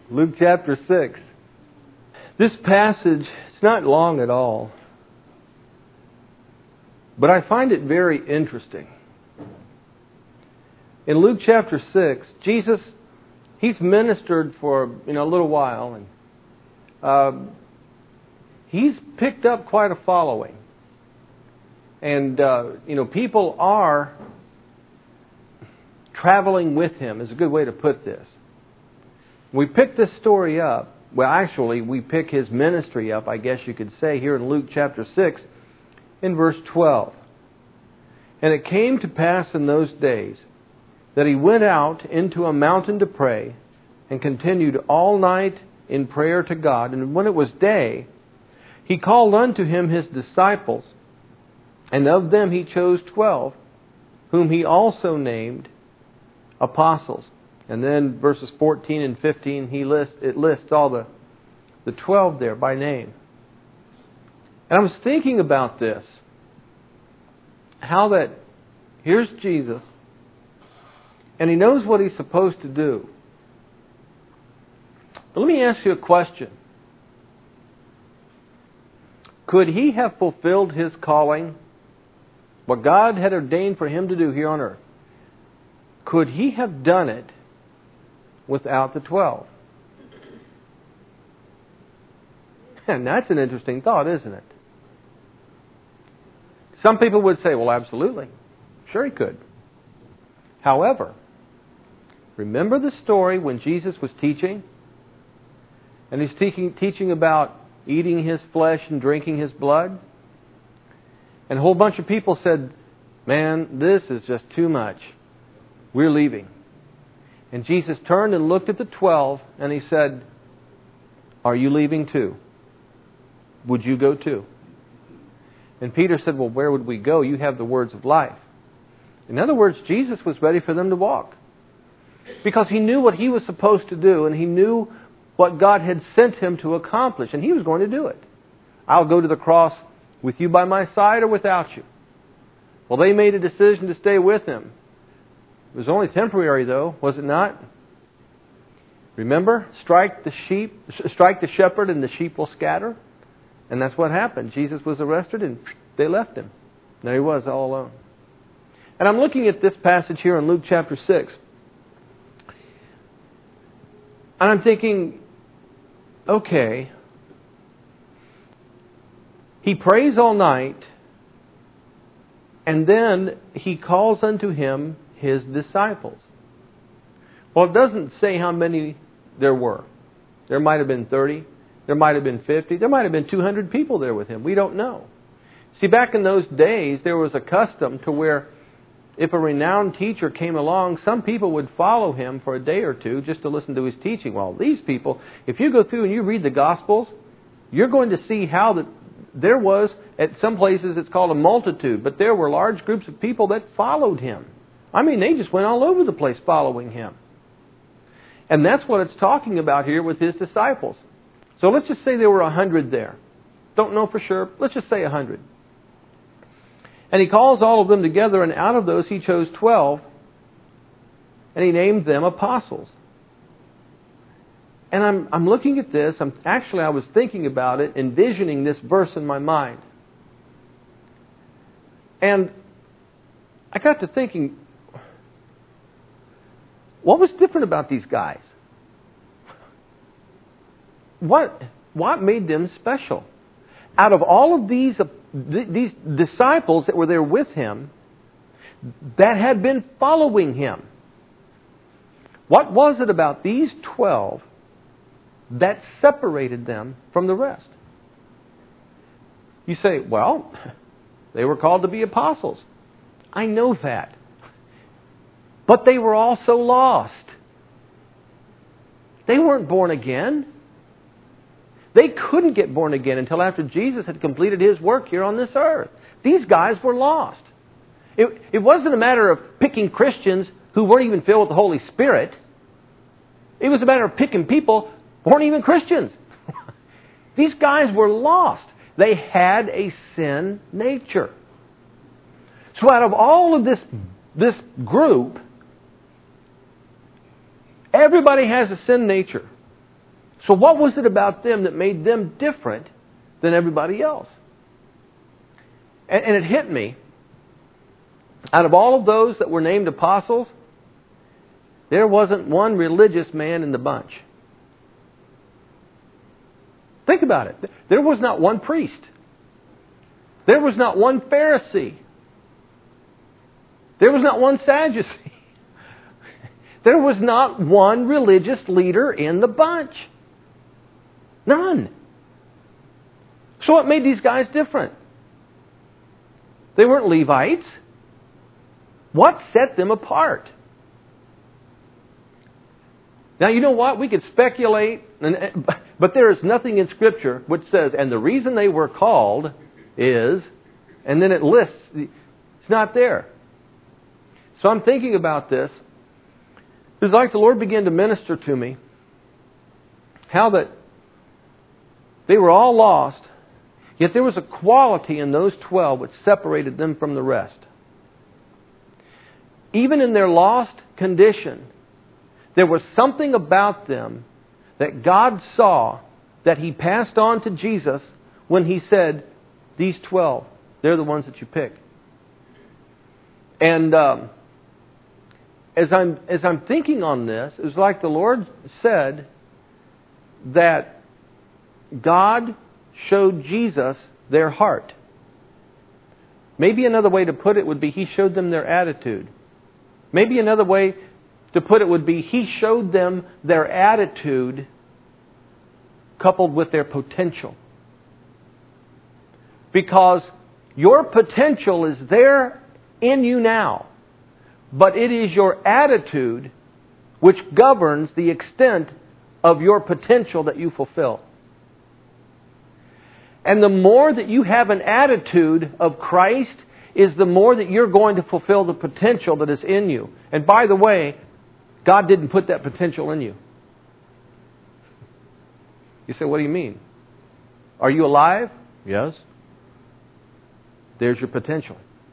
Luke chapter 6. This passage, it's not long at all, but I find it very interesting. In Luke chapter 6, Jesus, He's ministered for a little while, and He's picked up quite a following. And, people are traveling with Him, is a good way to put this. We pick this story up. Well, actually, we pick His ministry up, I guess you could say, here in Luke chapter 6, in verse 12. And it came to pass in those days that He went out into a mountain to pray, and continued all night in prayer to God. And when it was day, He called unto Him His disciples, and of them He chose 12, whom He also named apostles. And then verses 14 and 15, it lists all the 12 there by name. And I was thinking about this. How that here's Jesus, and He knows what He's supposed to do. But let me ask you a question. Could He have fulfilled His calling, what God had ordained for Him to do here on earth? Could He have done it without the 12? And that's an interesting thought, isn't it? Some people would say, well, absolutely. Sure He could. However, remember the story when Jesus was teaching? And He's teaching about eating His flesh and drinking His blood? And a whole bunch of people said, man, this is just too much. We're leaving. And Jesus turned and looked at the 12 and He said, are you leaving too? Would you go too? And Peter said, well, where would we go? You have the words of life. In other words, Jesus was ready for them to walk. Because He knew what He was supposed to do, and He knew what God had sent Him to accomplish, and He was going to do it. I'll go to the cross with you by my side or without you. Well, they made a decision to stay with Him. It was only temporary, though, was it not? Remember, strike the shepherd and the sheep will scatter. And that's what happened. Jesus was arrested and they left Him. There He was all alone. And I'm looking at this passage here in Luke chapter 6. And I'm thinking, okay, He prays all night, and then He calls unto Him His disciples. Well, it doesn't say how many there were. There might have been 30. There might have been 50. There might have been 200 people there with Him. We don't know. See, back in those days, there was a custom to where if a renowned teacher came along, some people would follow him for a day or two just to listen to his teaching. Well, these people, if you go through and you read the Gospels, you're going to see how there was, at some places it's called a multitude, but there were large groups of people that followed Him. I mean, they just went all over the place following Him. And that's what it's talking about here with His disciples. So let's just say there were 100 there. Don't know for sure. Let's just say 100. And He calls all of them together, and out of those He chose 12, and He named them apostles. And I'm looking at this. I was thinking about it, envisioning this verse in my mind. And I got to thinking, what was different about these guys? What made them special? Out of all of these disciples that were there with Him, that had been following Him, what was it about these 12 that separated them from the rest? You say, well, they were called to be apostles. I know that. But they were also lost. They weren't born again. They couldn't get born again until after Jesus had completed His work here on this earth. These guys were lost. It wasn't a matter of picking Christians who weren't even filled with the Holy Spirit. It was a matter of picking people who weren't even Christians. These guys were lost. They had a sin nature. So out of all of this group, everybody has a sin nature. So what was it about them that made them different than everybody else? And it hit me. Out of all of those that were named apostles, there wasn't one religious man in the bunch. Think about it. There was not one priest. There was not one Pharisee. There was not one Sadducee. There was not one religious leader in the bunch. None. So what made these guys different? They weren't Levites. What set them apart? Now, you know what? We could speculate, but there is nothing in Scripture which says, and the reason they were called is, and then it lists, it's not there. So I'm thinking about this. It was like the Lord began to minister to me how that they were all lost, yet there was a quality in those 12 which separated them from the rest. Even in their lost condition, there was something about them that God saw that He passed on to Jesus when He said, these 12, they're the ones that you pick. And as I'm thinking on this, it was like the Lord said that God showed Jesus their heart. Maybe another way to put it would be He showed them their attitude. Maybe another way to put it would be He showed them their attitude coupled with their potential. Because your potential is there in you now, but it is your attitude which governs the extent of your potential that you fulfill. And the more that you have an attitude of Christ is the more that you're going to fulfill the potential that is in you. And by the way, God didn't put that potential in you. You say, what do you mean? Are you alive? Yes. There's your potential.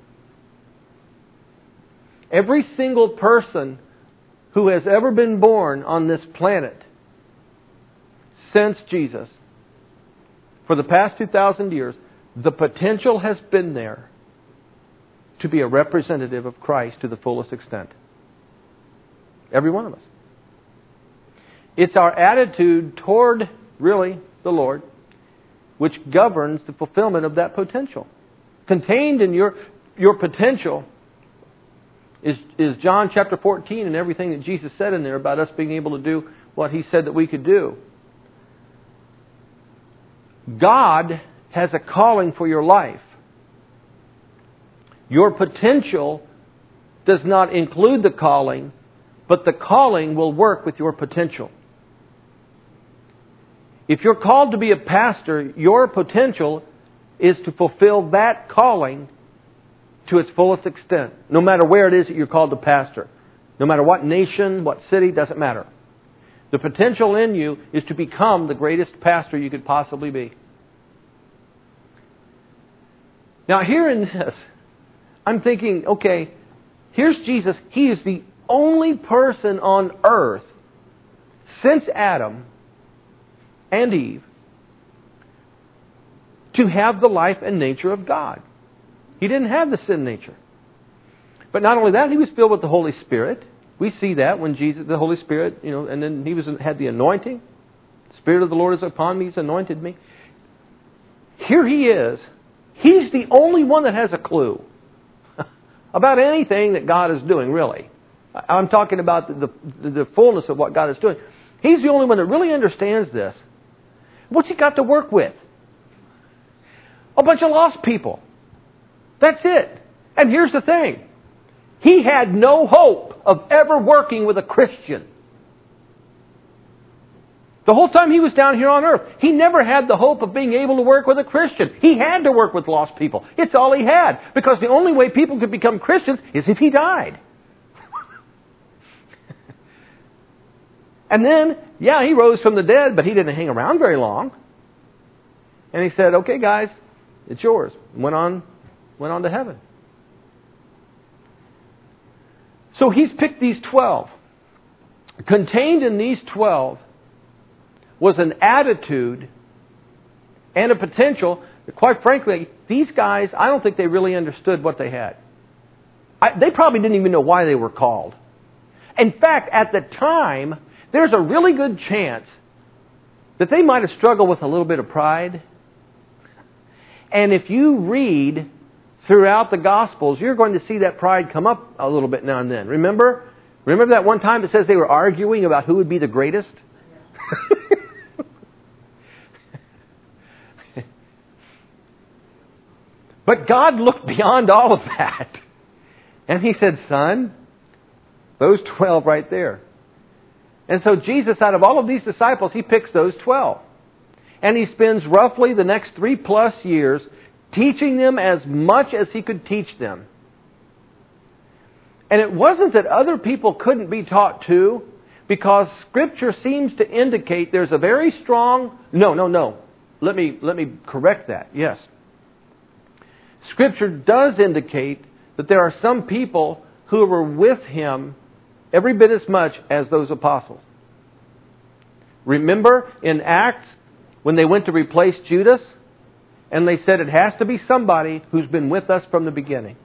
Every single person who has ever been born on this planet since Jesus, for the past 2,000 years, the potential has been there to be a representative of Christ to the fullest extent. Every one of us. It's our attitude toward, really, the Lord, which governs the fulfillment of that potential. Contained in your potential is John chapter 14 and everything that Jesus said in there about us being able to do what He said that we could do. God has a calling for your life. Your potential does not include the calling, but the calling will work with your potential. If you're called to be a pastor, your potential is to fulfill that calling to its fullest extent. No matter where it is that you're called to pastor. No matter what nation, what city, doesn't matter. The potential in you is to become the greatest pastor you could possibly be. Now here in this, I'm thinking, okay, here's Jesus. He is the only person on earth since Adam and Eve to have the life and nature of God. He didn't have the sin nature. But not only that, He was filled with the Holy Spirit. We see that when Jesus, the Holy Spirit, and then He had the anointing. The Spirit of the Lord is upon me, He's anointed me. Here He is. He's the only one that has a clue about anything that God is doing, really. I'm talking about the fullness of what God is doing. He's the only one that really understands this. What's He got to work with? A bunch of lost people. That's it. And here's the thing. He had no hope of ever working with a Christian. The whole time He was down here on earth, He never had the hope of being able to work with a Christian. He had to work with lost people. It's all He had. Because the only way people could become Christians is if He died. And then, He rose from the dead, but He didn't hang around very long. And He said, okay guys, it's yours. And went on to heaven. So He's picked these 12. Contained in these 12 was an attitude and a potential that, quite frankly, these guys, I don't think they really understood what they had. They probably didn't even know why they were called. In fact, at the time, there's a really good chance that they might have struggled with a little bit of pride. And if you read throughout the Gospels, you're going to see that pride come up a little bit now and then. Remember that one time it says they were arguing about who would be the greatest? But God looked beyond all of that. And He said, son, those 12 right there. And so Jesus, out of all of these disciples, He picks those 12. And He spends roughly the next 3+ years teaching them as much as He could teach them. And it wasn't that other people couldn't be taught too, because Scripture seems to indicate there's a very strong... No. Let me correct that. Yes. Scripture does indicate that there are some people who were with Him every bit as much as those apostles. Remember in Acts when they went to replace Judas, and they said it has to be somebody who's been with us from the beginning.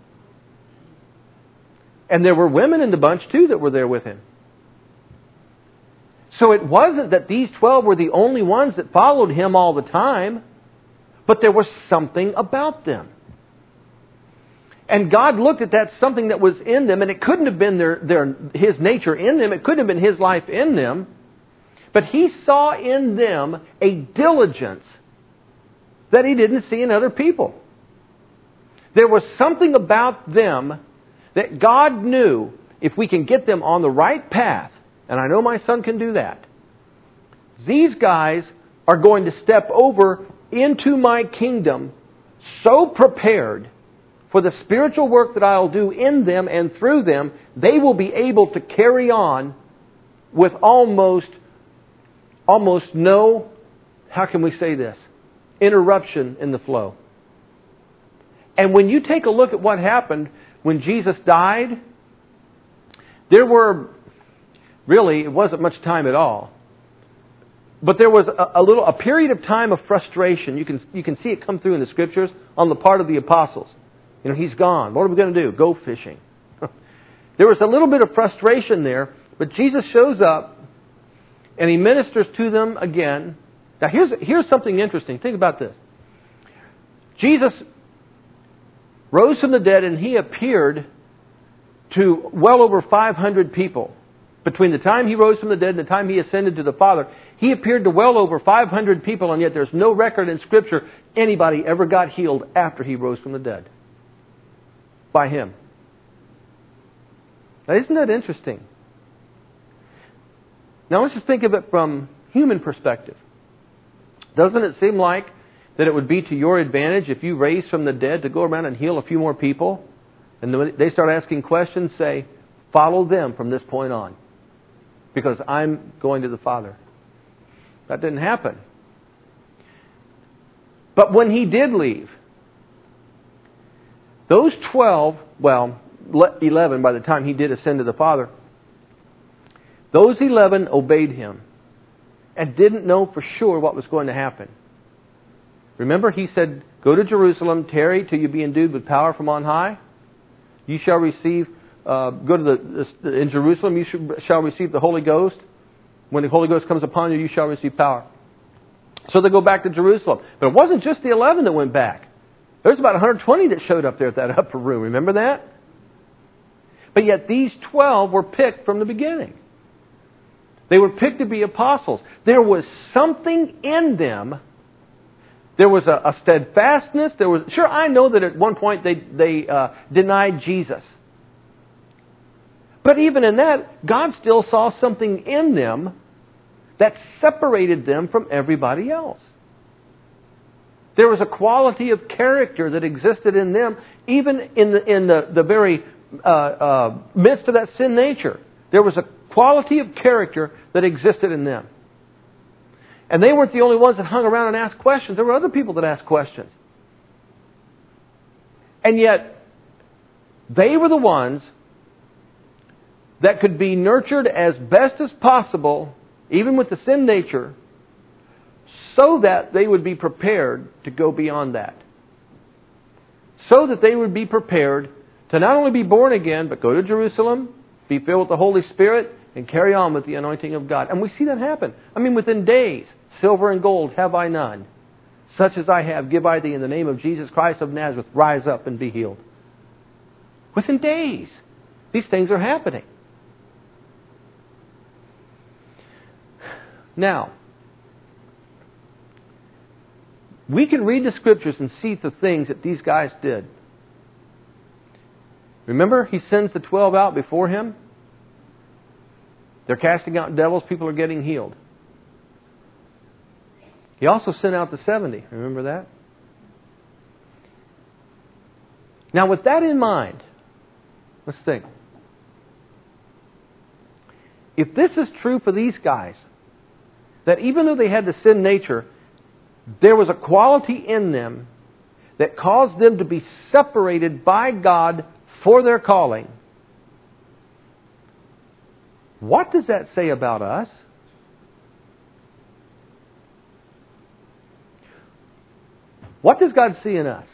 And there were women in the bunch too that were there with Him. So it wasn't that these 12 were the only ones that followed Him all the time, but there was something about them. And God looked at that something that was in them, and it couldn't have been His nature in them. It couldn't have been His life in them. But He saw in them a diligence that He didn't see in other people. There was something about them that God knew, if we can get them on the right path, and I know my son can do that, these guys are going to step over into my kingdom so prepared for the spiritual work that I'll do in them and through them, they will be able to carry on with almost no, how can we say this, interruption in the flow. And when you take a look at what happened when Jesus died, there were, really, it wasn't much time at all. But there was a period of time of frustration. You can see it come through in the Scriptures on the part of the apostles. He's gone. What are we going to do? Go fishing. There was a little bit of frustration there, but Jesus shows up and He ministers to them again. Now here's something interesting. Think about this. Jesus rose from the dead and He appeared to well over 500 people. Between the time He rose from the dead and the time He ascended to the Father, He appeared to well over 500 people, and yet there's no record in Scripture anybody ever got healed after He rose from the dead by Him. Now, isn't that interesting? Now, let's just think of it from human perspective. Doesn't it seem like that it would be to your advantage if you raised from the dead to go around and heal a few more people? And when they start asking questions, say, follow them from this point on, because I'm going to the Father. That didn't happen. But when He did leave, those 12, 11 by the time He did ascend to the Father, those 11 obeyed Him and didn't know for sure what was going to happen. Remember, He said, go to Jerusalem, tarry till you be endued with power from on high. You shall receive, in Jerusalem, you shall receive the Holy Ghost. When the Holy Ghost comes upon you, you shall receive power. So they go back to Jerusalem. But it wasn't just the 11 that went back. There was about 120 that showed up there at that upper room. Remember that? But yet these 12 were picked from the beginning. They were picked to be apostles. There was something in them. There was a steadfastness. Sure, I know that at one point they denied Jesus. But even in that, God still saw something in them that separated them from everybody else. There was a quality of character that existed in them, even in the very midst of that sin nature. There was a quality of character that existed in them. And they weren't the only ones that hung around and asked questions. There were other people that asked questions. And yet, they were the ones that could be nurtured as best as possible, even with the sin nature, so that they would be prepared to go beyond that. So that they would be prepared to not only be born again, but go to Jerusalem, be filled with the Holy Spirit, and carry on with the anointing of God. And we see that happen. I mean, within days, silver and gold have I none. Such as I have, give I thee in the name of Jesus Christ of Nazareth. Rise up and be healed. Within days, these things are happening. Now, we can read the Scriptures and see the things that these guys did. Remember, He sends the 12 out before Him. They're casting out devils. People are getting healed. He also sent out the 70. Remember that? Now, with that in mind, let's think. If this is true for these guys, that even though they had the sin nature, there was a quality in them that caused them to be separated by God for their calling. What does that say about us? What does God see in us?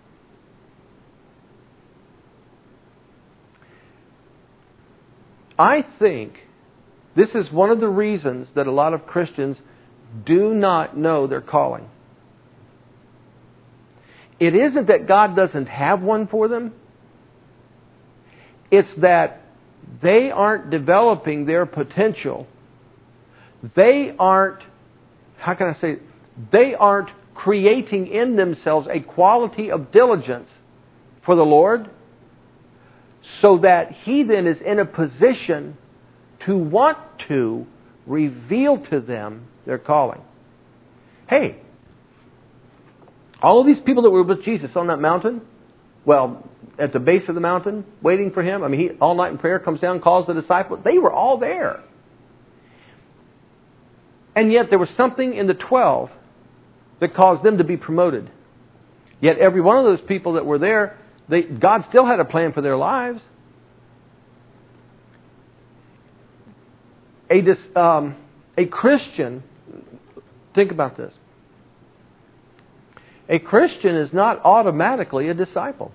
I think this is one of the reasons that a lot of Christians do not know their calling. It isn't that God doesn't have one for them. It's that they aren't developing their potential. They aren't, they aren't creating in themselves a quality of diligence for the Lord, so that He then is in a position to want to reveal to them their calling. Hey, all of these people that were with Jesus on that mountain, well, at the base of the mountain, waiting for Him, I mean, He all night in prayer comes down, calls the disciples. They were all there. And yet there was something in the 12 that caused them to be promoted. Yet every one of those people that were there, God still had a plan for their lives. A Christian, think about this. A Christian is not automatically a disciple.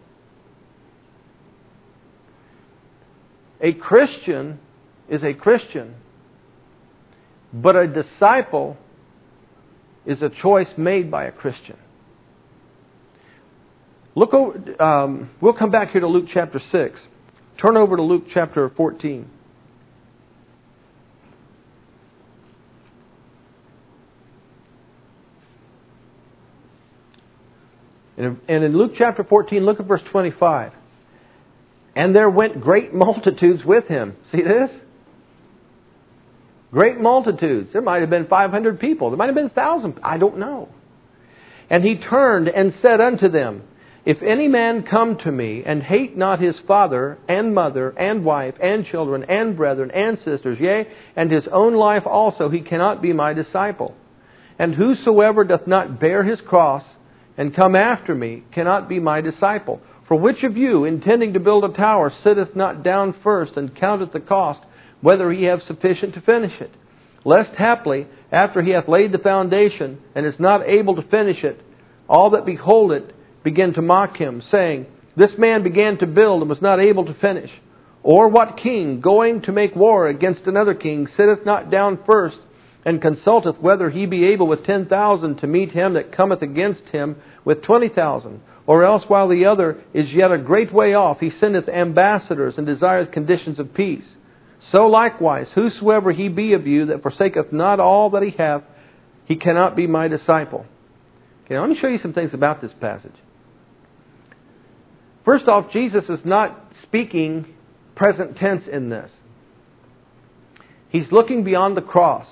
A Christian is a Christian, but a disciple is a choice made by a Christian. Look over. We'll come back here to Luke chapter 6. Turn over to Luke chapter 14. And in Luke chapter 14, look at verse 25. And there went great multitudes with Him. See this? Great multitudes. There might have been 500 people. There might have been 1,000. I don't know. And He turned and said unto them, If any man come to me, and hate not his father, and mother, and wife, and children, and brethren, and sisters, yea, and his own life also, he cannot be my disciple. And whosoever doth not bear his cross, and come after me, cannot be my disciple. For which of you, intending to build a tower, sitteth not down first, and counteth the cost, whether he have sufficient to finish it? Lest haply, after he hath laid the foundation, and is not able to finish it, all that behold it begin to mock him, saying, This man began to build, and was not able to finish. Or what king, going to make war against another king, sitteth not down first, and consulteth whether he be able with 10,000 to meet him that cometh against him with 20,000? Or else, while the other is yet a great way off, he sendeth ambassadors, and desireth conditions of peace. So likewise, whosoever he be of you that forsaketh not all that he hath, he cannot be my disciple. Okay, now let me show you some things about this passage. First off, Jesus is not speaking present tense in this. He's looking beyond the cross.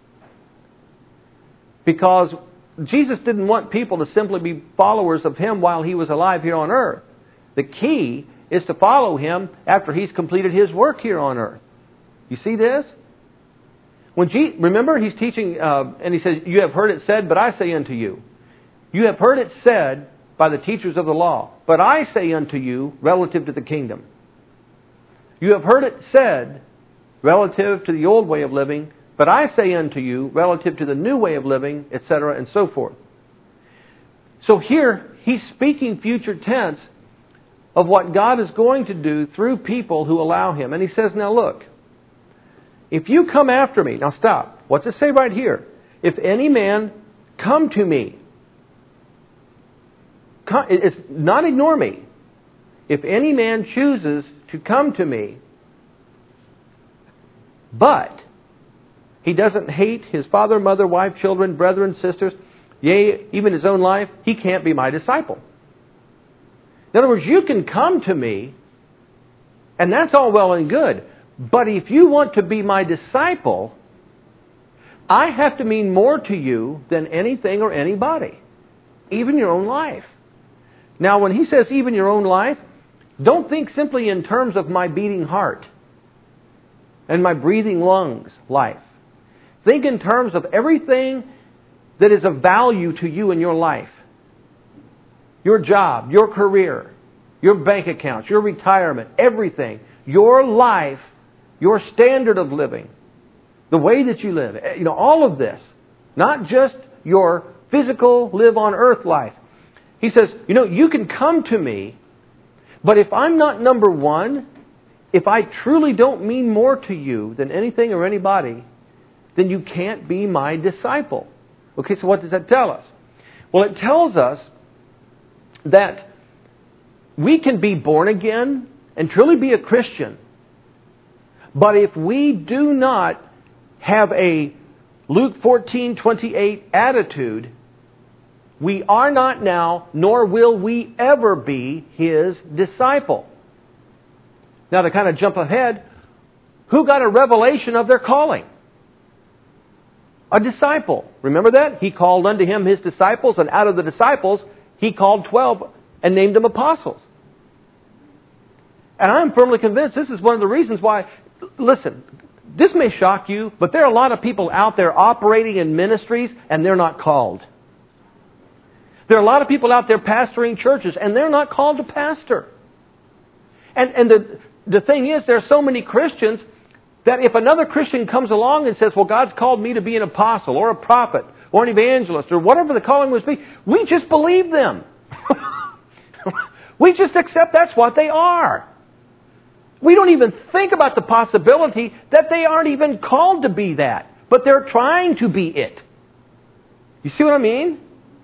Because Jesus didn't want people to simply be followers of Him while He was alive here on earth. The key is to follow Him after He's completed His work here on earth. You see this? Remember, He's teaching, and He says, You have heard it said, but I say unto you. You have heard it said by the teachers of the law, but I say unto you, relative to the kingdom. You have heard it said, relative to the old way of living, But I say unto you, relative to the new way of living, etc., and so forth. So here, he's speaking future tense of what God is going to do through people who allow Him. And he says, now look, if you come after me, now stop. What's it say right here? If any man come to me. It's not ignore me. If any man chooses to come to me, but he doesn't hate his father, mother, wife, children, brethren, sisters, yea, even his own life, he can't be my disciple. In other words, you can come to me, and that's all well and good. But if you want to be my disciple, I have to mean more to you than anything or anybody, even your own life. Now, when he says even your own life, don't think simply in terms of my beating heart and my breathing lungs life. Think in terms of everything that is of value to you in your life. Your job, your career, your bank accounts, your retirement, everything. Your life, your standard of living, the way that you live, all of this. Not just your physical live on earth life. He says, you can come to me, but if I'm not number one, if I truly don't mean more to you than anything or anybody, then you can't be my disciple. Okay, so what does that tell us? Well, it tells us that we can be born again and truly be a Christian. But if we do not have a Luke 14:28 attitude, we are not now, nor will we ever be His disciple. Now, to kind of jump ahead, who got a revelation of their calling? A disciple. Remember that? He called unto Him His disciples, and out of the disciples, He called 12 and named them apostles. And I'm firmly convinced this is one of the reasons why, listen, this may shock you, but there are a lot of people out there operating in ministries and they're not called. There are a lot of people out there pastoring churches and they're not called to pastor. And the thing is, there are so many Christians that if another Christian comes along and says, well, God's called me to be an apostle or a prophet or an evangelist or whatever the calling must be, we just believe them. We just accept that's what they are. We don't even think about the possibility that they aren't even called to be that, but they're trying to be it. You see what I mean?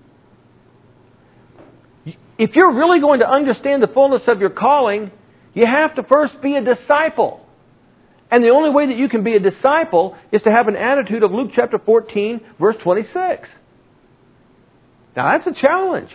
If you're really going to understand the fullness of your calling, you have to first be a disciple. And the only way that you can be a disciple is to have an attitude of Luke chapter 14, verse 26. Now that's a challenge.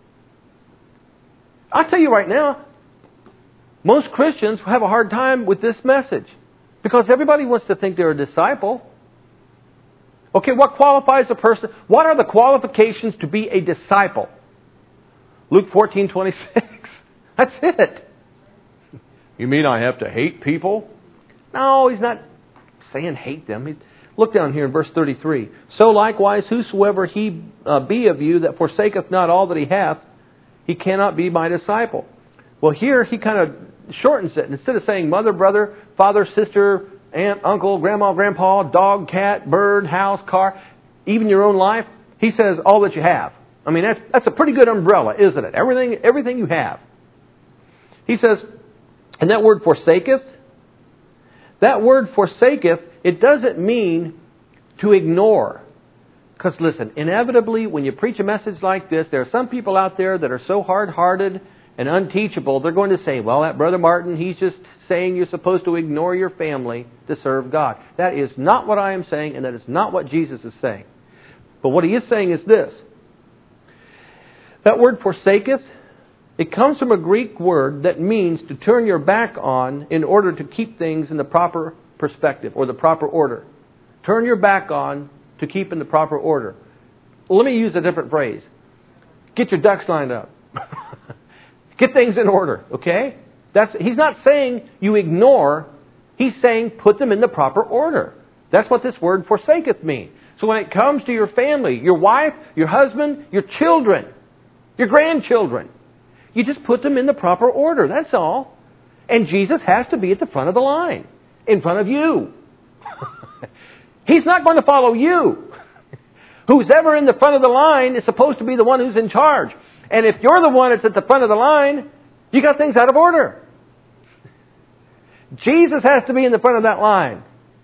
I'll tell you right now, most Christians have a hard time with this message because everybody wants to think they're a disciple. Okay, what qualifies a person? What are the qualifications to be a disciple? Luke 14:26. That's it. You mean I have to hate people? No, he's not saying hate them. Look down here in verse 33. So likewise, whosoever he be of you that forsaketh not all that he hath, he cannot be my disciple. Well, here he kind of shortens it. Instead of saying mother, brother, father, sister, aunt, uncle, grandma, grandpa, dog, cat, bird, house, car, even your own life, he says all that you have. I mean, that's a pretty good umbrella, isn't it? Everything you have. He says, and that word forsaketh, it doesn't mean to ignore. Because listen, inevitably, when you preach a message like this, there are some people out there that are so hard-hearted and unteachable, they're going to say, well, that Brother Martin, he's just saying you're supposed to ignore your family to serve God. That is not what I am saying, and that is not what Jesus is saying. But what he is saying is this. That word forsaketh, it comes from a Greek word that means to turn your back on in order to keep things in the proper perspective or the proper order. Turn your back on to keep in the proper order. Well, let me use a different phrase. Get your ducks lined up. Get things in order, okay? He's not saying you ignore. He's saying put them in the proper order. That's what this word forsaketh means. So when it comes to your family, your wife, your husband, your children, your grandchildren, you just put them in the proper order. That's all. And Jesus has to be at the front of the line, in front of you. He's not going to follow you. Who's ever in the front of the line is supposed to be the one who's in charge. And if you're the one that's at the front of the line, you got things out of order. Jesus has to be in the front of that line.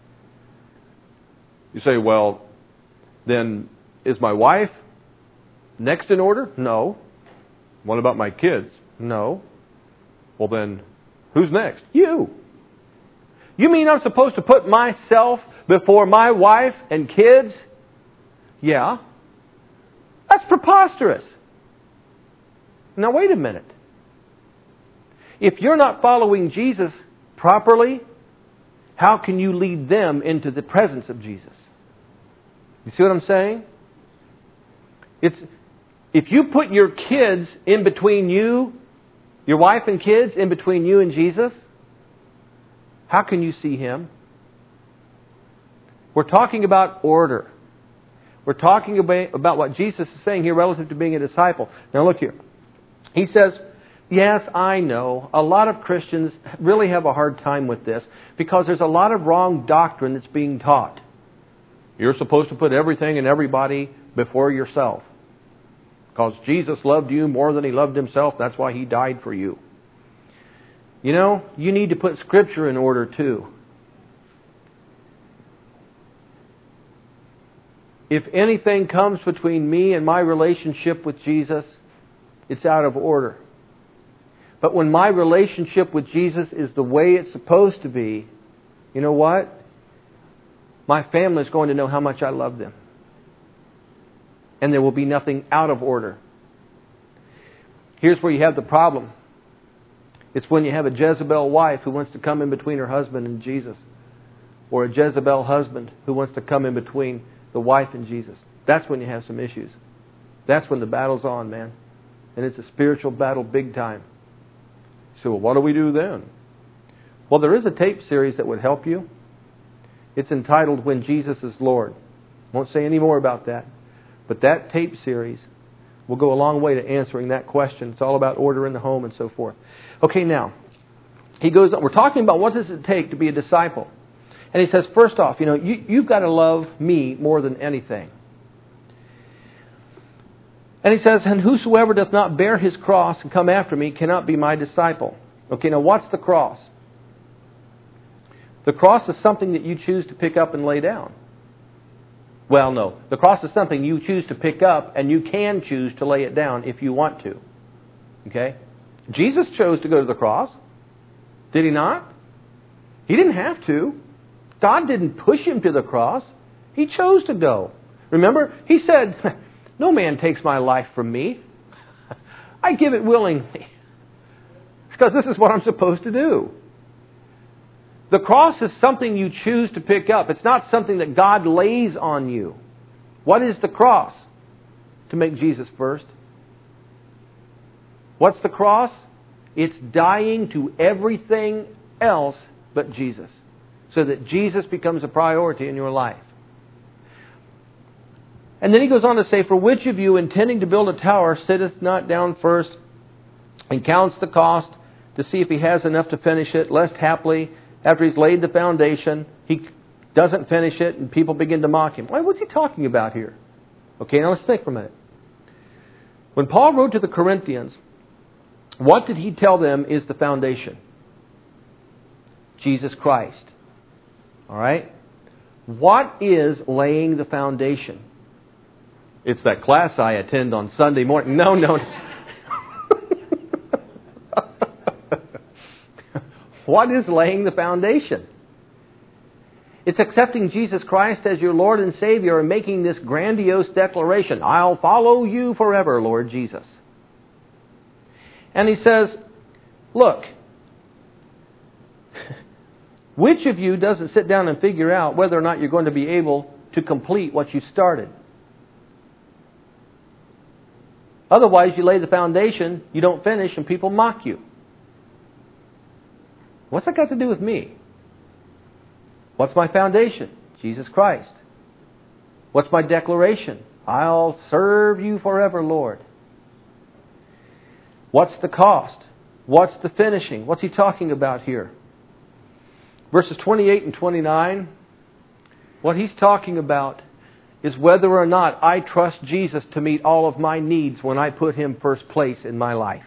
You say, well, then is my wife next in order? No. What about my kids? No. Well then, who's next? You. You mean I'm supposed to put myself before my wife and kids? Yeah. That's preposterous. Now wait a minute. If you're not following Jesus properly, how can you lead them into the presence of Jesus? You see what I'm saying? If you put your kids in between you, your wife and kids in between you and Jesus, how can you see Him? We're talking about order. We're talking about what Jesus is saying here relative to being a disciple. Now look here. He says, yes, I know, a lot of Christians really have a hard time with this because there's a lot of wrong doctrine that's being taught. You're supposed to put everything and everybody before yourself. Because Jesus loved you more than He loved Himself, that's why He died for you. You know, you need to put Scripture in order too. If anything comes between me and my relationship with Jesus, it's out of order. But when my relationship with Jesus is the way it's supposed to be, you know what? My family is going to know how much I love them. And there will be nothing out of order. Here's where you have the problem. It's when you have a Jezebel wife who wants to come in between her husband and Jesus. Or a Jezebel husband who wants to come in between the wife and Jesus. That's when you have some issues. That's when the battle's on, man. And it's a spiritual battle big time. So, well, what do we do then? Well, there is a tape series that would help you. It's entitled When Jesus is Lord. Won't say any more about that. But that tape series will go a long way to answering that question. It's all about order in the home and so forth. Okay, now, he goes on. We're talking about what does it take to be a disciple. And he says, first off, you've got to love me more than anything. And he says, and whosoever doth not bear his cross and come after me cannot be my disciple. Okay, now what's the cross? The cross is something that you choose to pick up and lay down. Well, no. The cross is something you choose to pick up, and you can choose to lay it down if you want to. Okay? Jesus chose to go to the cross. Did He not? He didn't have to. God didn't push Him to the cross. He chose to go. Remember? He said, no man takes my life from me. I give it willingly. Because this is what I'm supposed to do. The cross is something you choose to pick up. It's not something that God lays on you. What is the cross? To make Jesus first. What's the cross? It's dying to everything else but Jesus. So that Jesus becomes a priority in your life. And then he goes on to say, for which of you intending to build a tower sitteth not down first and counts the cost to see if he has enough to finish it, lest haply after he's laid the foundation, he doesn't finish it and people begin to mock him. Why, what's he talking about here? Okay, now let's think for a minute. When Paul wrote to the Corinthians, what did he tell them is the foundation? Jesus Christ. All right? What is laying the foundation? It's that class I attend on Sunday morning. No. What is laying the foundation? It's accepting Jesus Christ as your Lord and Savior and making this grandiose declaration, I'll follow you forever, Lord Jesus. And he says, look, which of you doesn't sit down and figure out whether or not you're going to be able to complete what you started? Otherwise, you lay the foundation, you don't finish, and people mock you. What's that got to do with me? What's my foundation? Jesus Christ. What's my declaration? I'll serve you forever, Lord. What's the cost? What's the finishing? What's he talking about here? Verses 28 and 29. What he's talking about is whether or not I trust Jesus to meet all of my needs when I put Him first place in my life.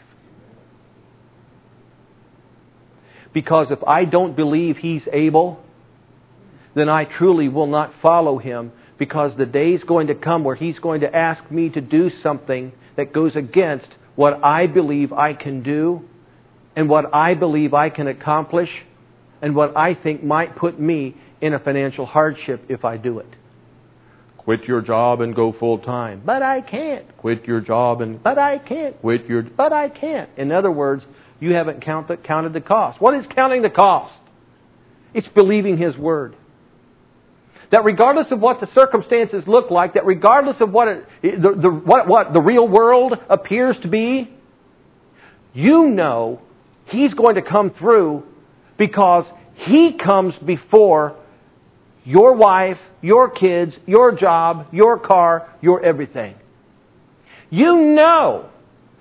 Because if I don't believe He's able, then I truly will not follow Him, because the day is going to come where He's going to ask me to do something that goes against what I believe I can do and what I believe I can accomplish and what I think might put me in a financial hardship if I do it. Quit your job and go full time. But I can't. Quit your job and... But I can't. Quit your... But I can't. In other words, you haven't counted the cost. What is counting the cost? It's believing His Word. That regardless of what the circumstances look like, that regardless of what the real world appears to be, you know He's going to come through because He comes before your wife, your kids, your job, your car, your everything. You know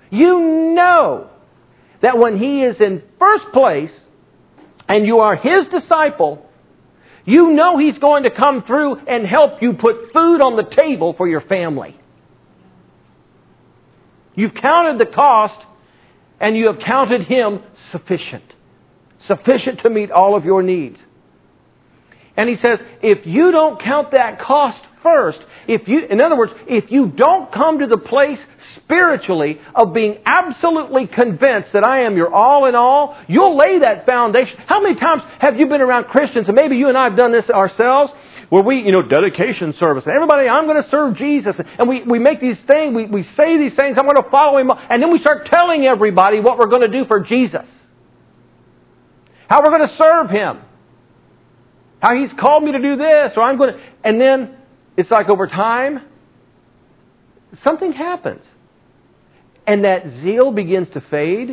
that when He is in first place and you are His disciple, you know He's going to come through and help you put food on the table for your family. You've counted the cost and you have counted Him sufficient. Sufficient to meet all of your needs. And He says, if you don't count that cost first, in other words, if you don't come to the place spiritually of being absolutely convinced that I am your all in all, you'll lay that foundation. How many times have you been around Christians, and maybe you and I have done this ourselves, where we, dedication service, and everybody, I'm going to serve Jesus, and we make these things, we say these things, I'm going to follow Him, and then we start telling everybody what we're going to do for Jesus. How we're going to serve Him. How He's called me to do this, or I'm going to... And then, it's like over time, something happens. And that zeal begins to fade.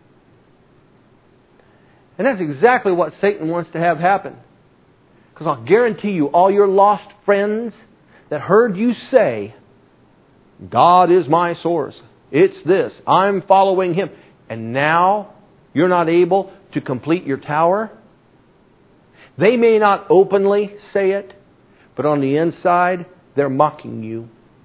And that's exactly what Satan wants to have happen. Because I'll guarantee you, all your lost friends that heard you say, God is my source. It's this. I'm following Him. And now, you're not able to complete your tower. They may not openly say it, but on the inside, they're mocking you.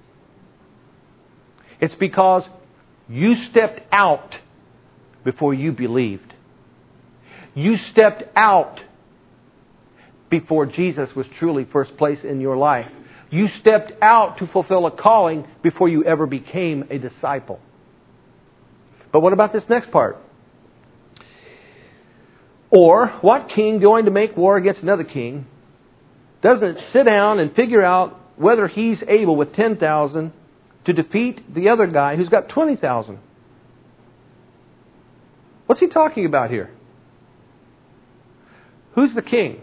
It's because you stepped out before you believed. You stepped out before Jesus was truly first place in your life. You stepped out to fulfill a calling before you ever became a disciple. But what about this next part? Or, what king going to make war against another king doesn't sit down and figure out whether he's able with 10,000 to defeat the other guy who's got 20,000? What's he talking about here? Who's the king?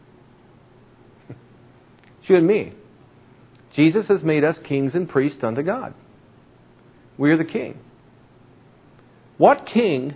It's you and me. Jesus has made us kings and priests unto God. We're the king. What king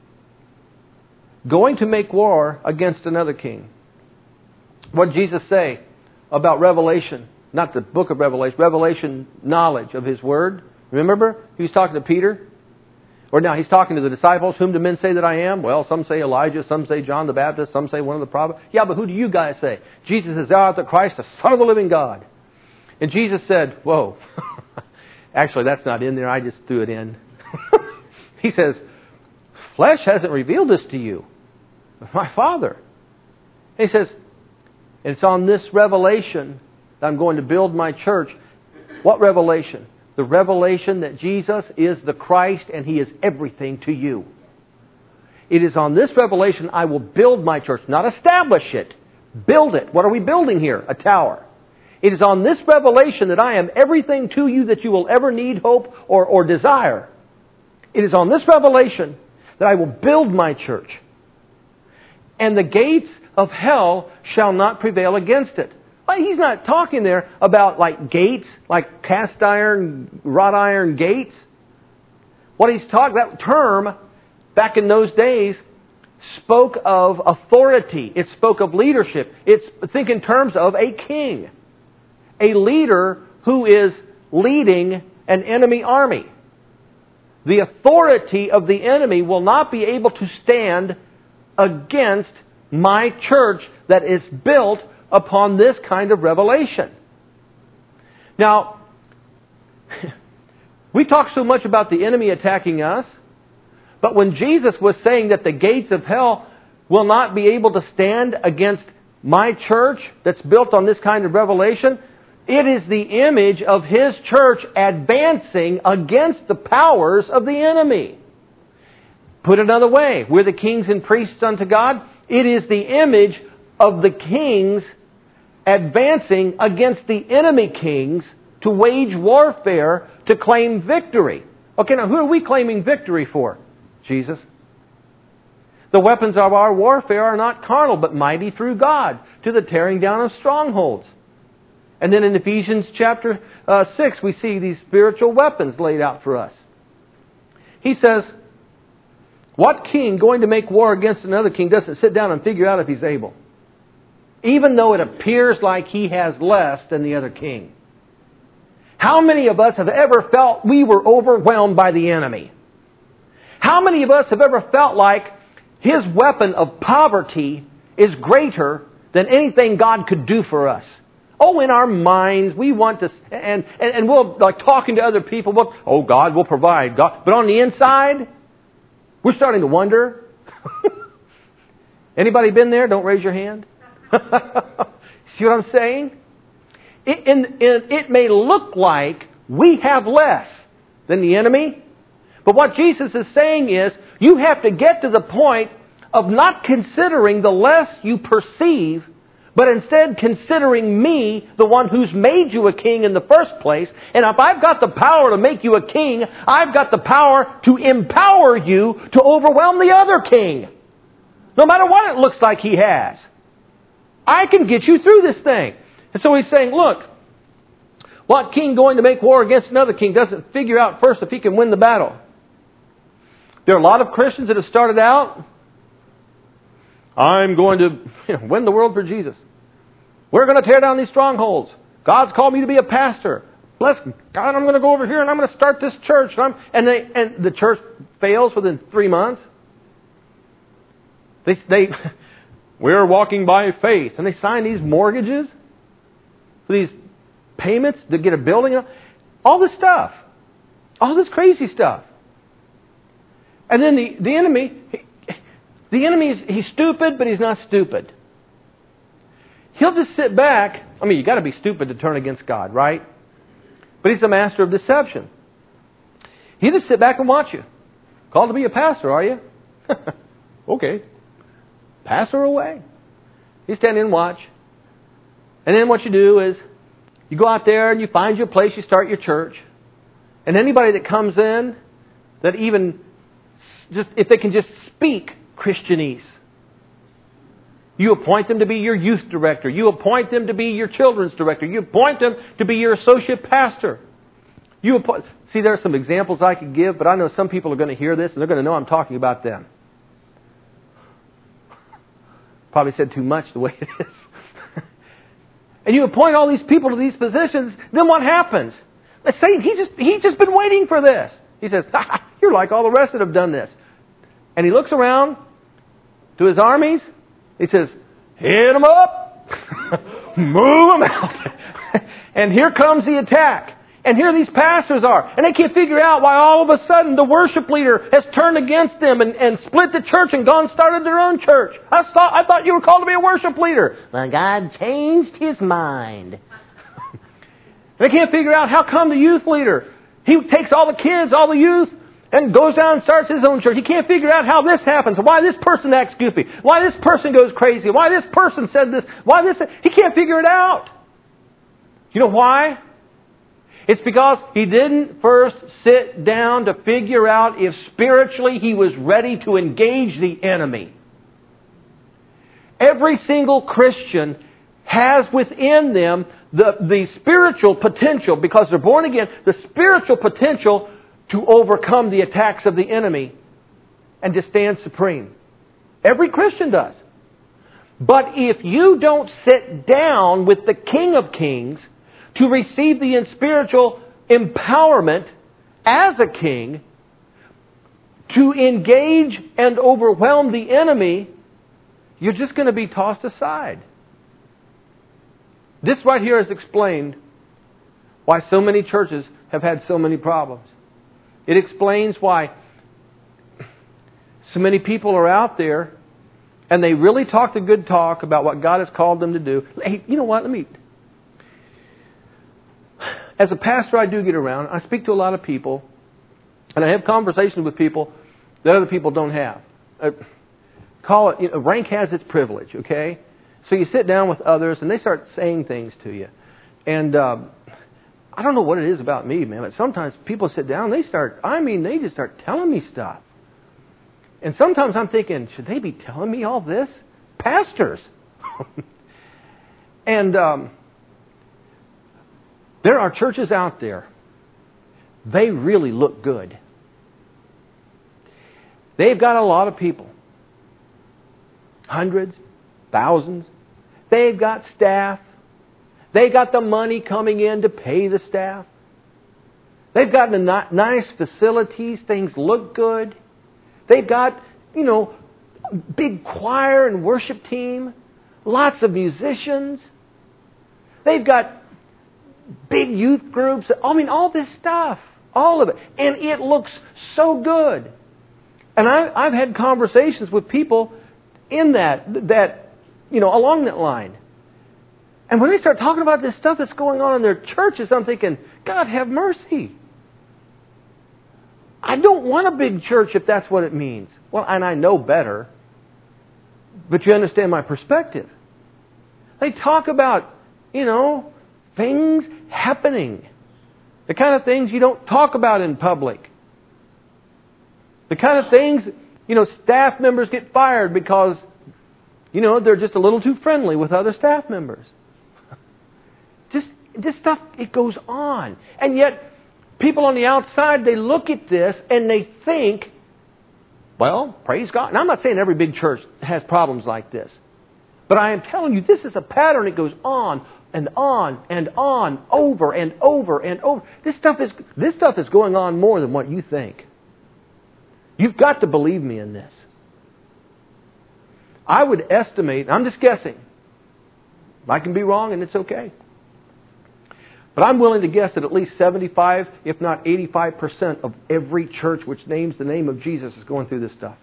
going to make war against another king? What did Jesus say about revelation? Not the book of Revelation. Revelation knowledge of His Word. Remember? He was talking to Peter. Or now He's talking to the disciples. Whom do men say that I am? Well, some say Elijah. Some say John the Baptist. Some say one of the prophets. Yeah, but who do you guys say? Jesus says, Thou art the Christ, the Son of the living God. And Jesus said, whoa. Actually, that's not in there. I just threw it in. He says, flesh hasn't revealed this to you. My Father. And He says, it's on this revelation that I'm going to build my church. What revelation? The revelation that Jesus is the Christ and He is everything to you. It is on this revelation I will build my church. Not establish it. Build it. What are we building here? A tower. It is on this revelation that I am everything to you that you will ever need, hope, or desire. It is on this revelation that I will build my church. And the gates of hell shall not prevail against it. Well, He's not talking there about like gates, like cast iron, wrought iron gates. What He's talking, that term back in those days spoke of authority. It spoke of leadership. Think in terms of a king. A leader who is leading an enemy army. The authority of the enemy will not be able to stand against my church that is built upon this kind of revelation. Now, we talk so much about the enemy attacking us, but when Jesus was saying that the gates of hell will not be able to stand against my church that's built on this kind of revelation, it is the image of His church advancing against the powers of the enemy. Put another way, we're the kings and priests unto God. It is the image of the kings advancing against the enemy kings to wage warfare to claim victory. Okay, now who are we claiming victory for? Jesus. The weapons of our warfare are not carnal, but mighty through God to the tearing down of strongholds. And then in Ephesians chapter 6, we see these spiritual weapons laid out for us. He says, what king going to make war against another king doesn't sit down and figure out if he's able? Even though it appears like he has less than the other king. How many of us have ever felt we were overwhelmed by the enemy? How many of us have ever felt like his weapon of poverty is greater than anything God could do for us? Oh, in our minds, we want to, and we'll, like talking to other people, well, oh, God will provide. God. But on the inside, we're starting to wonder. Anybody been there? Don't raise your hand. See what I'm saying? It may look like we have less than the enemy, but what Jesus is saying is you have to get to the point of not considering the less you perceive, but instead considering me, the one who's made you a king in the first place. And if I've got the power to make you a king, I've got the power to empower you to overwhelm the other king. No matter what it looks like he has. I can get you through this thing. And so he's saying, look, what king going to make war against another king doesn't figure out first if he can win the battle? There are a lot of Christians that have started out, I'm going to win the world for Jesus. We're going to tear down these strongholds. God's called me to be a pastor. Bless God, I'm going to go over here and I'm going to start this church. And the church fails within 3 months. We're walking by faith. And they sign these mortgages for these payments to get a building. All this stuff. All this crazy stuff. And then the enemy, he's stupid, but he's not stupid. He'll just sit back. I mean, you got to be stupid to turn against God, right? But he's a master of deception. He'll just sit back and watch you. Called to be a pastor, are you? Okay. Pass her away. You stand in and watch. And then what you do is you go out there and you find your place, you start your church. And anybody that comes in that even just if they can just speak Christianese, you appoint them to be your youth director. You appoint them to be your children's director. You appoint them to be your associate pastor. See, there are some examples I could give, but I know some people are going to hear this and they're going to know I'm talking about them. Probably said too much the way it is. And you appoint all these people to these positions, then what happens? Let's say he's just been waiting for this. He says, you're like all the rest that have done this. And he looks around to his armies. He says, hit them up. Move them out. And here comes the attack. And here these pastors are. And they can't figure out why all of a sudden the worship leader has turned against them and split the church and gone and started their own church. I thought you were called to be a worship leader. Well, God changed his mind. They can't figure out how come the youth leader, he takes all the kids, all the youth, and goes down and starts his own church. He can't figure out how this happens, why this person acts goofy, why this person goes crazy, why this person said this, why this... He can't figure it out. You know why? It's because he didn't first sit down to figure out if spiritually he was ready to engage the enemy. Every single Christian has within them the spiritual potential, because they're born again, the spiritual potential to overcome the attacks of the enemy and to stand supreme. Every Christian does. But if you don't sit down with the King of Kings to receive the spiritual empowerment as a king to engage and overwhelm the enemy, you're just going to be tossed aside. This right here has explained why so many churches have had so many problems. It explains why so many people are out there and they really talk the good talk about what God has called them to do. Hey, you know what? As a pastor, I do get around. I speak to a lot of people, and I have conversations with people that other people don't have. Call it, rank has its privilege, okay? So you sit down with others, and they start saying things to you. And I don't know what it is about me, man, but sometimes people sit down, they just start telling me stuff. And sometimes I'm thinking, should they be telling me all this? Pastors! And there are churches out there, they really look good. They've got a lot of people. Hundreds, thousands. They've got staff. They got the money coming in to pay the staff. They've got the nice facilities. Things look good. They've got, big choir and worship team. Lots of musicians. They've got big youth groups. All this stuff. All of it. And it looks so good. And I've had conversations with people in that along that line. And when they start talking about this stuff that's going on in their churches, I'm thinking, God have mercy. I don't want a big church if that's what it means. Well, and I know better, but you understand my perspective. They talk about, things happening. The kind of things you don't talk about in public. The kind of things, staff members get fired because, they're just a little too friendly with other staff members. Just this stuff, it goes on. And yet, people on the outside, they look at this and they think, well, praise God. And I'm not saying every big church has problems like this. But I am telling you, this is a pattern that goes on and on and on, over and over and over. This stuff is going on more than what you think. You've got to believe me in this. I would estimate, I'm just guessing, I can be wrong and it's okay, but I'm willing to guess that at least 75, if not 85% of every church which names the name of Jesus is going through this stuff.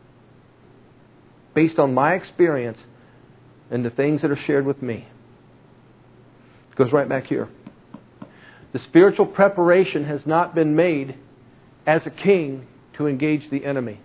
Based on my experience and the things that are shared with me. It goes right back here. The spiritual preparation has not been made as a king to engage the enemy.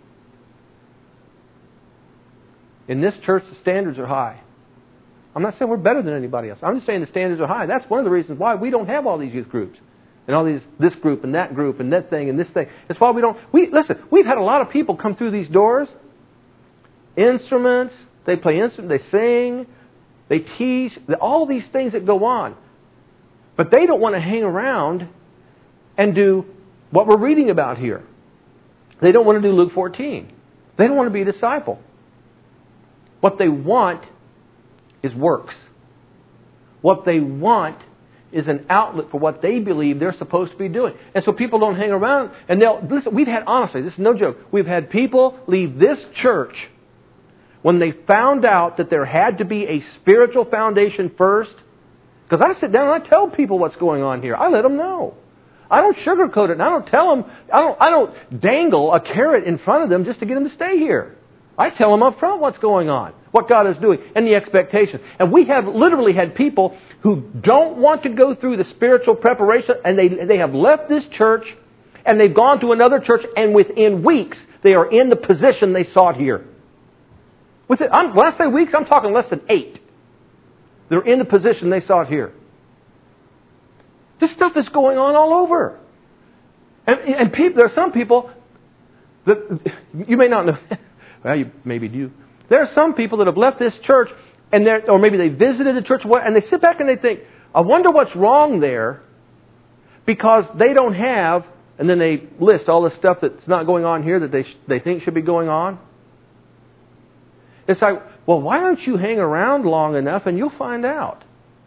In this church, the standards are high. I'm not saying we're better than anybody else. I'm just saying the standards are high. That's one of the reasons why we don't have all these youth groups. And all this group and that thing and this thing. It's why we don't... Listen, we've had a lot of people come through these doors. Instruments. They play instruments. They sing. They teach. All these things that go on. But they don't want to hang around and do what we're reading about here. They don't want to do Luke 14. They don't want to be a disciple. What they want is works. What they want is an outlet for what they believe they're supposed to be doing. And so people don't hang around. And listen, honestly, this is no joke. We've had people leave this church when they found out that there had to be a spiritual foundation first. Because I sit down and I tell people what's going on here. I let them know. I don't sugarcoat it. And I don't tell them. I don't dangle a carrot in front of them just to get them to stay here. I tell them up front what's going on, what God is doing, and the expectation. And we have literally had people who don't want to go through the spiritual preparation, and they have left this church, and they've gone to another church, and within weeks, they are in the position they sought here. When I say weeks, I'm talking less than 8. They're in the position they sought here. This stuff is going on all over. And there are some people that you may not know. Well, you maybe do. There are some people that have left this church, or maybe they visited the church, and they sit back and they think, I wonder what's wrong there, because they don't have, and then they list all the stuff that's not going on here that they think should be going on. It's like, well, why don't you hang around long enough and you'll find out?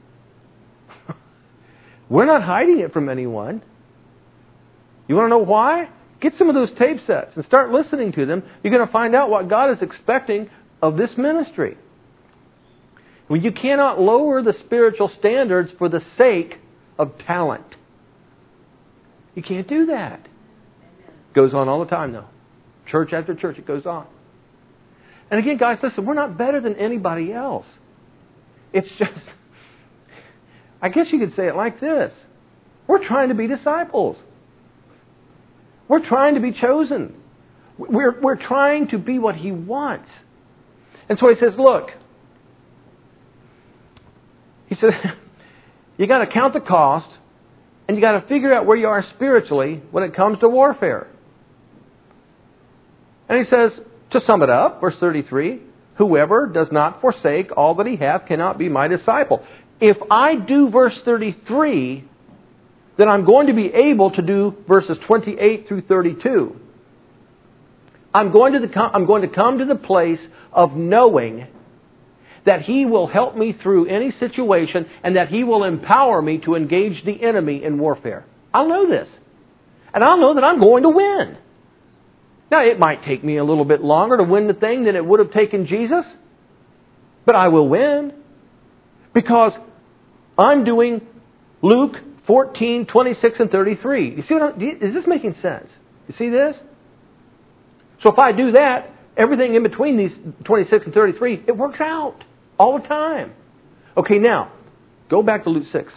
We're not hiding it from anyone. You want to know why? Get some of those tape sets and start listening to them. You're going to find out what God is expecting of this ministry. Well, you cannot lower the spiritual standards for the sake of talent. You can't do that. It goes on all the time, though. Church after church, it goes on. And again, guys, listen, we're not better than anybody else. It's just, I guess you could say it like this. We're trying to be disciples. We're trying to be chosen. We're trying to be what He wants. And so He says, look, He said, you got to count the cost, and you got to figure out where you are spiritually when it comes to warfare. And He says, to sum it up, verse 33, whoever does not forsake all that he hath cannot be my disciple. If I do verse 33, then I'm going to be able to do verses 28 through 32. I'm going to come to the place of knowing that He will help me through any situation and that He will empower me to engage the enemy in warfare. I'll know this. And I'll know that I'm going to win. Now, it might take me a little bit longer to win the thing than it would have taken Jesus, but I will win because I'm doing Luke 14, 26, and 33. You see is this making sense? You see this? So if I do that, everything in between these 26 and 33, it works out all the time. Okay, now, go back to Luke 6.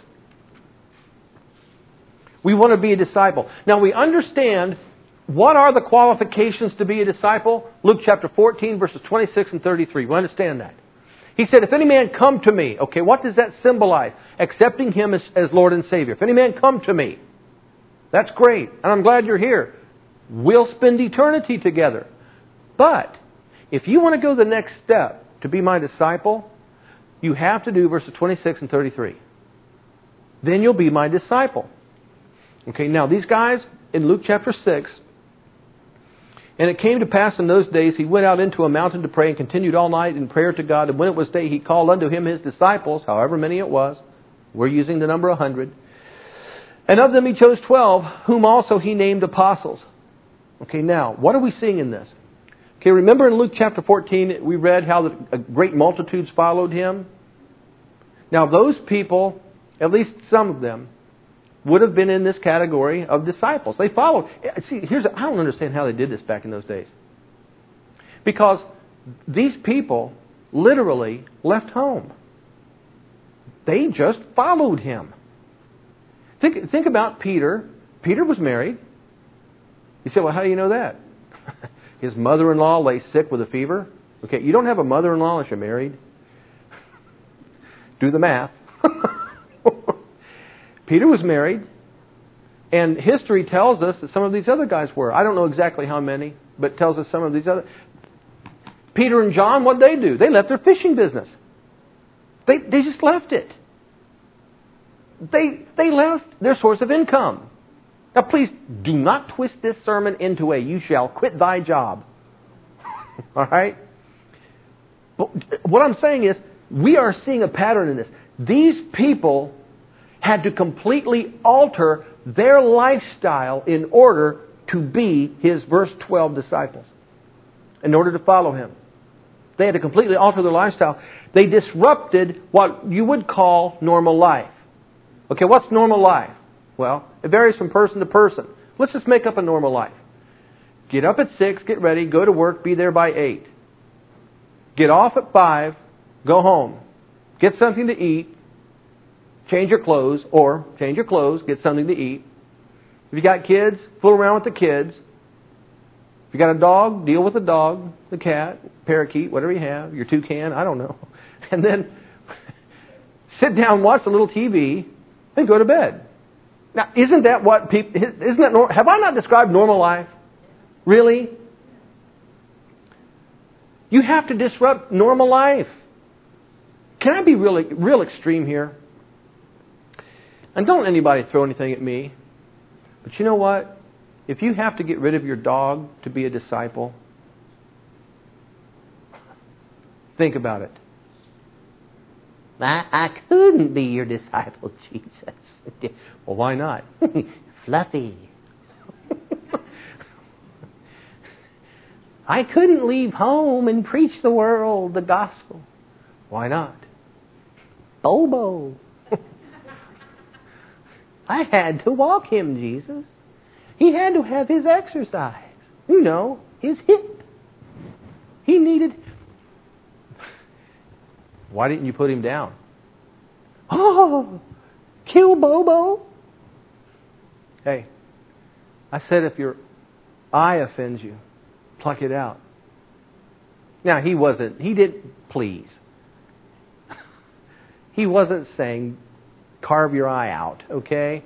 We want to be a disciple. Now, we understand what are the qualifications to be a disciple. Luke chapter 14, verses 26 and 33. We understand that. He said, if any man come to me, okay, what does that symbolize? Accepting Him as Lord and Savior. If any man come to me, that's great. And I'm glad you're here. We'll spend eternity together. But if you want to go the next step to be my disciple, you have to do verses 26 and 33. Then you'll be my disciple. Okay, now these guys in Luke chapter 6, and it came to pass in those days, he went out into a mountain to pray and continued all night in prayer to God. And when it was day, he called unto him his disciples, however many it was. We're using the number 100. And of them he chose 12, whom also he named apostles. Okay, now, what are we seeing in this? Okay, remember in Luke chapter 14, we read how the great multitudes followed him? Now, those people, at least some of them, would have been in this category of disciples. They followed. See, I don't understand how they did this back in those days. Because these people literally left home. They just followed him. Think about Peter. Peter was married. You say, well, how do you know that? His mother-in-law lay sick with a fever. Okay, you don't have a mother-in-law unless you're married. Do the math. Peter was married, and history tells us that some of these other guys were. I don't know exactly how many, but it tells us some of these other. Peter and John, what did they do? They left their fishing business. They just left it. They left their source of income. Now please do not twist this sermon into a you shall quit thy job. All right? But what I'm saying is we are seeing a pattern in this. These people had to completely alter their lifestyle in order to be his verse 12 disciples. In order to follow him. They had to completely alter their lifestyle. They disrupted what you would call normal life. Okay, what's normal life? Well, it varies from person to person. Let's just make up a normal life. Get up at 6, get ready, go to work, be there by 8. Get off at 5, go home. Get something to eat, change your clothes, get something to eat. If you got kids, fool around with the kids. If you got a dog, deal with the dog, the cat, parakeet, whatever you have, your toucan, I don't know. And then sit down, watch a little TV, and go to bed. Now, isn't that what people, have I not described normal life? Really? You have to disrupt normal life. Can I be real extreme here? And don't anybody throw anything at me. But you know what? If you have to get rid of your dog to be a disciple, think about it. I couldn't be your disciple, Jesus. Well, why not? Fluffy. I couldn't leave home and preach the world the gospel. Why not? Bobo. I had to walk him, Jesus. He had to have his exercise. You know, his hip. He needed... Why didn't you put him down? Oh, kill Bobo. Hey, I said if your eye offends you, pluck it out. Now, he didn't please. He wasn't saying, carve your eye out, okay?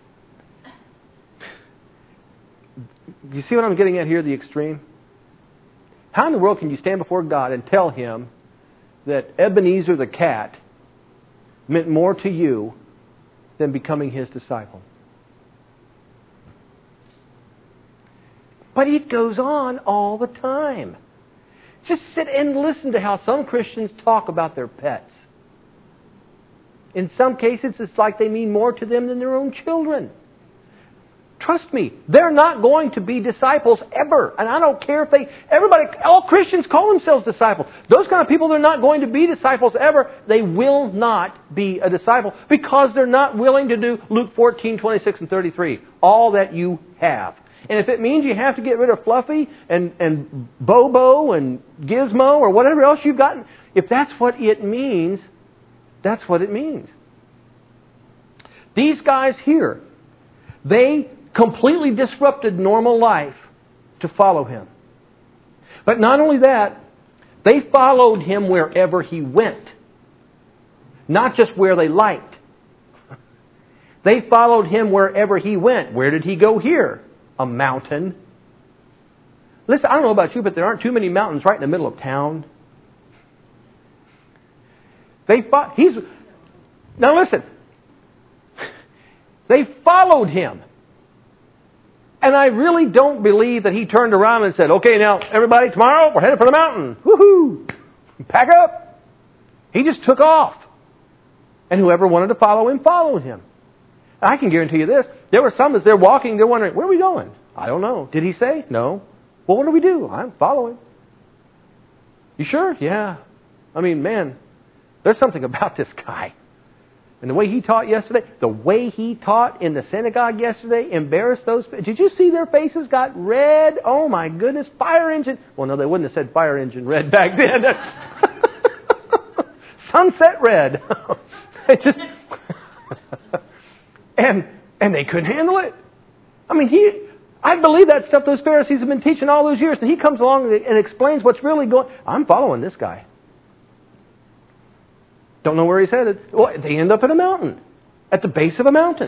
Do you see what I'm getting at here, the extreme? How in the world can you stand before God and tell Him that Ebenezer the cat meant more to you than becoming His disciple? But it goes on all the time. Just sit and listen to how some Christians talk about their pets. In some cases, it's like they mean more to them than their own children. Trust me, they're not going to be disciples ever. And I don't care if all Christians call themselves disciples. Those kind of people, they're not going to be disciples ever. They will not be a disciple because they're not willing to do Luke 14, 26 and 33. All that you have. And if it means you have to get rid of Fluffy and Bobo and Gizmo or whatever else you've got, if that's what it means, that's what it means. These guys here, they completely disrupted normal life to follow Him. But not only that, they followed Him wherever He went. Not just where they liked. They followed Him wherever He went. Where did He go here? A mountain. Listen, I don't know about you, but there aren't too many mountains right in the middle of town. Now listen. They followed Him. And I really don't believe that He turned around and said, okay, now, everybody, tomorrow we're headed for the mountain. Woohoo! Pack up. He just took off. And whoever wanted to follow Him, followed Him. I can guarantee you this. There were some as they're walking, they're wondering, where are we going? I don't know. Did He say? No. Well, what do we do? I'm following. You sure? Yeah. I mean, man, there's something about this guy. And the way he taught yesterday, the way he taught in the synagogue yesterday embarrassed those. Did you see their faces got red? Oh my goodness, fire engine. Well, no, they wouldn't have said fire engine red back then. Sunset red. It just and they couldn't handle it. I mean, I believe that stuff those Pharisees have been teaching all those years. And he comes along and explains what's really going. I'm following this guy. Don't know where he's headed. Well, they end up at a mountain, at the base of a mountain.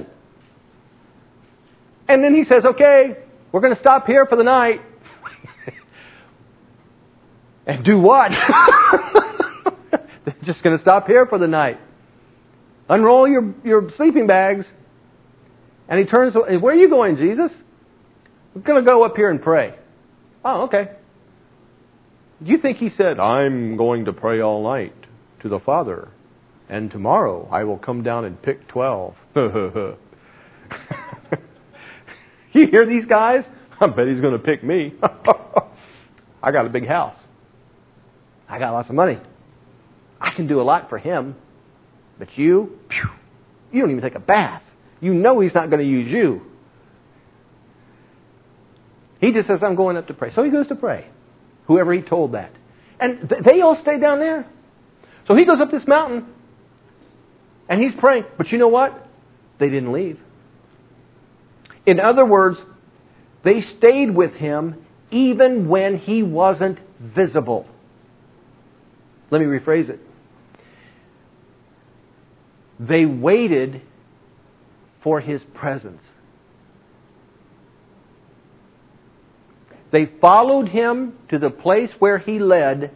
And then he says, okay, we're going to stop here for the night. And do what? They're just going to stop here for the night. Unroll your sleeping bags. And he turns, where are you going, Jesus? We're going to go up here and pray. Oh, okay. Do you think he said, I'm going to pray all night to the Father? And tomorrow I will come down and pick 12. You hear these guys? I bet he's going to pick me. I got a big house. I got lots of money. I can do a lot for him. But you don't even take a bath. You know he's not going to use you. He just says, I'm going up to pray. So he goes to pray. Whoever he told that. And they all stay down there. So he goes up this mountain. And he's praying. But you know what? They didn't leave. In other words, they stayed with him even when he wasn't visible. Let me rephrase it. They waited for his presence. They followed him to the place where he led.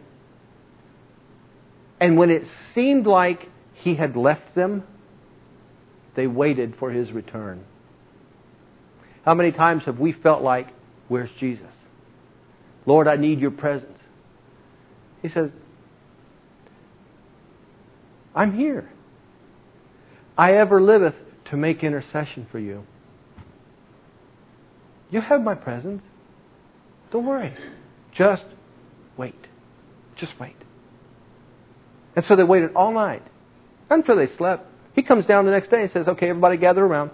And when it seemed like he had left them, they waited for his return. How many times have we felt like, where's Jesus? Lord, I need your presence. He says, I'm here. I ever liveth to make intercession for you. You have my presence. Don't worry. Just wait. Just wait. And so they waited all night. Until they slept. He comes down the next day and says, okay, everybody gather around.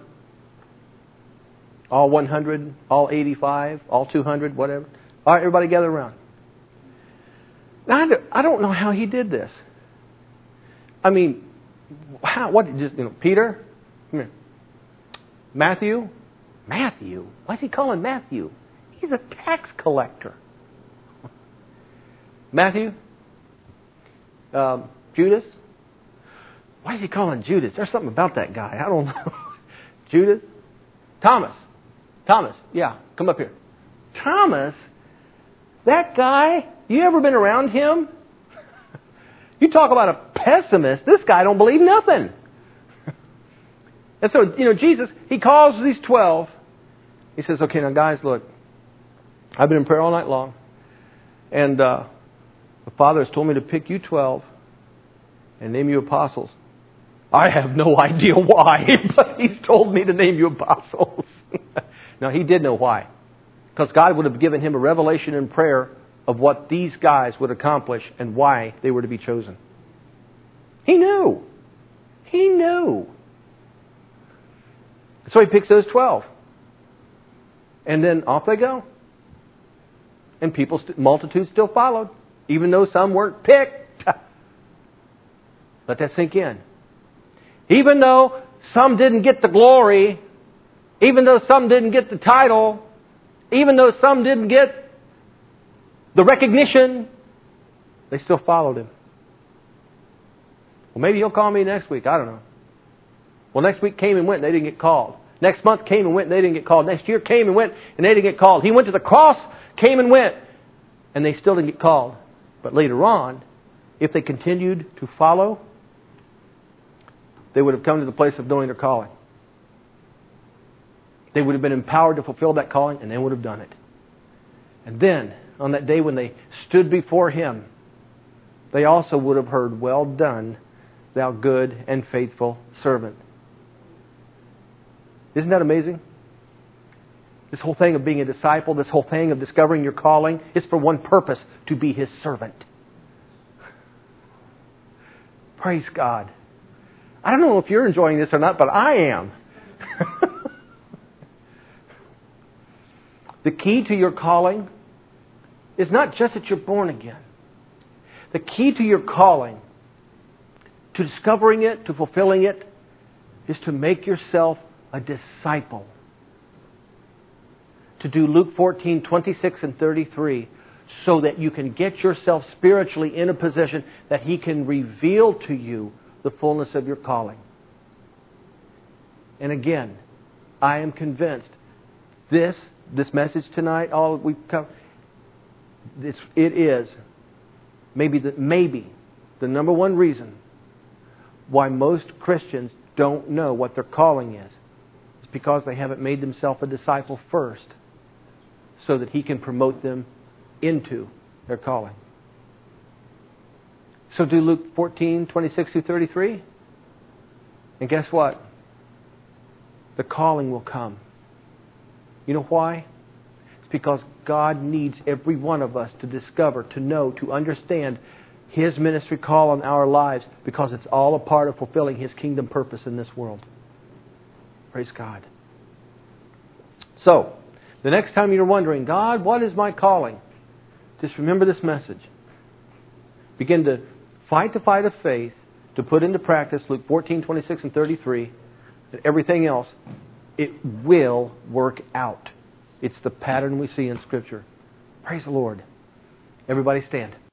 All 100, all 85, all 200, whatever. All right, everybody gather around. Now, I don't know how he did this. I mean, Peter? Come here. Matthew? Matthew? Why is he calling Matthew? He's a tax collector. Matthew? Judas? Why is he calling Judas? There's something about that guy. I don't know. Judas? Thomas? Yeah, come up here. Thomas? That guy? You ever been around him? You talk about a pessimist. This guy don't believe nothing. And so, Jesus, He calls these 12. He says, okay, now guys, look. I've been in prayer all night long. And the Father has told me to pick you 12 and name you apostles. I have no idea why, but He's told me to name you apostles. Now, He did know why. Because God would have given him a revelation in prayer of what these guys would accomplish and why they were to be chosen. He knew. He knew. So He picks those 12. And then off they go. And multitudes still followed, even though some weren't picked. Let that sink in. Even though some didn't get the glory, even though some didn't get the title, even though some didn't get the recognition, they still followed Him. Well, maybe He'll call me next week. I don't know. Well, next week came and went and they didn't get called. Next month came and went and they didn't get called. Next year came and went and they didn't get called. He went to the cross, came and went, and they still didn't get called. But later on, if they continued to follow, they would have come to the place of knowing their calling. They would have been empowered to fulfill that calling, and they would have done it. And then, on that day when they stood before Him, they also would have heard, well done, thou good and faithful servant. Isn't that amazing? This whole thing of being a disciple, this whole thing of discovering your calling, is for one purpose, to be His servant. Praise God. I don't know if you're enjoying this or not, but I am. The key to your calling is not just that you're born again. The key to your calling, to discovering it, to fulfilling it, is to make yourself a disciple. To do Luke 14, 26 and 33, so that you can get yourself spiritually in a position that He can reveal to you the fullness of your calling. And again, I am convinced this message tonight, all we've come, it is maybe the number one reason why most Christians don't know what their calling is. It's because they haven't made themselves a disciple first, so that He can promote them into their calling. So do Luke 14, 26 through 33. And guess what? The calling will come. You know why? It's because God needs every one of us to discover, to know, to understand His ministry call on our lives, because it's all a part of fulfilling His kingdom purpose in this world. Praise God. So, the next time you're wondering, God, what is my calling? Just remember this message. Begin to fight the fight of faith, to put into practice Luke 14, 26 and 33, and everything else. It will work out. It's the pattern we see in Scripture. Praise the Lord. Everybody stand.